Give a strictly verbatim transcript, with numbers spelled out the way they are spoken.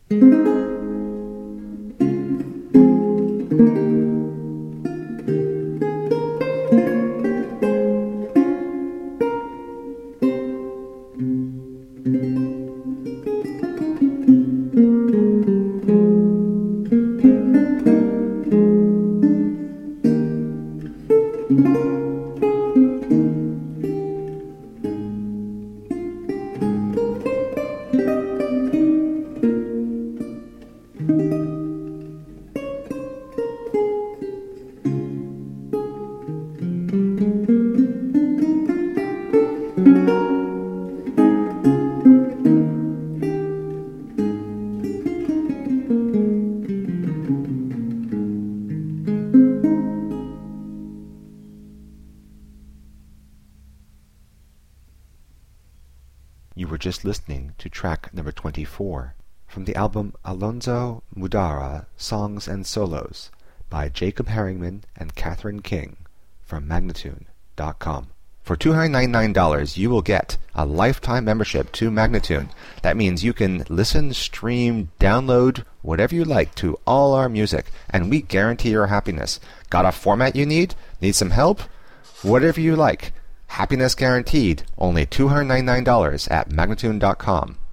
You were just listening to track number twenty-four from the album Alonzo Mudara Songs and Solos by Jacob Herringman and Catherine King from Magnatune dot com. For two hundred ninety-nine dollars, you will get a lifetime membership to Magnatune. That means you can listen, stream, download, whatever you like to all our music, and we guarantee your happiness. Got a format you need? Need some help? Whatever you like. Happiness guaranteed. Only two hundred ninety-nine dollars at Magnatune dot com.